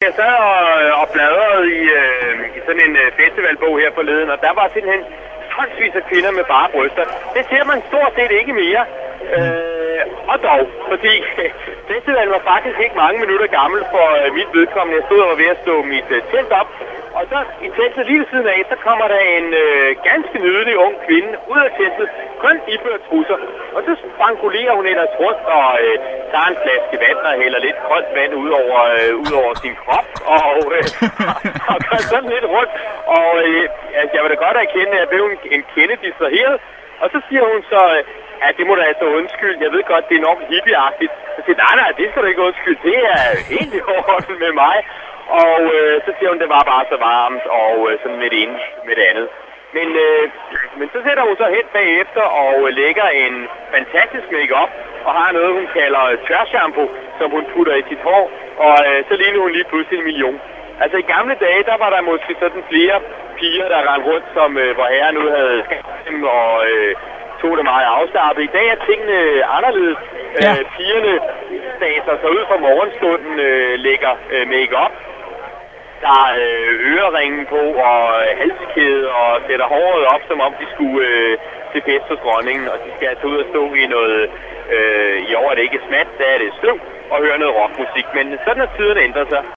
jeg sad og bladrede i sådan en festivalbog her forleden, og der var simpelthen tonsvis af kvinder med bare bryster. Det ser man stort set ikke mere. Og dog, fordi festivalen var faktisk ikke mange minutter gammel for mit vedkommende. Jeg stod og var ved at stå mit telt op, og så i teltet lige ved siden af, så kommer der en ganske nydelig ung kvinde ud af teltet, kun iført trusser. Og så spankulerer hun ellers rundt og tager en flaske vand og hælder lidt koldt vand ud over sin krop, og gør sådan lidt rundt. Og altså, jeg vil da godt erkende, at jeg blev en kende distraheret. Og så siger hun så, at det må da altså undskylde. Jeg ved godt, det er nok hippieagtigt. Så siger nej, det skal du ikke undskylde. Det er helt i orden med mig. Og så siger hun, det var bare så varmt, og sådan med det ene med det andet. Men så sætter hun så hen bagefter og lægger en fantastisk make-up, og har noget, hun kalder tørshampoo, som hun putter i sit hår. Og så ligner hun lige pludselig 1 million. Altså i gamle dage, der var der måske sådan flere piger, der rendte rundt, som hvor herren nu havde skabt dem og tog det meget afslappet. I dag er tingene anderledes. Ja. Pigerne staser sig ud fra morgenstunden, lægger make-up. Der er øreringen på og halskæde og sætter håret op, som om de skulle til fest hos dronningen. Og de skal altså ud og stå i noget, i år er det ikke smat, der er det støv, og høre noget rockmusik. Men sådan har tiden ændret sig.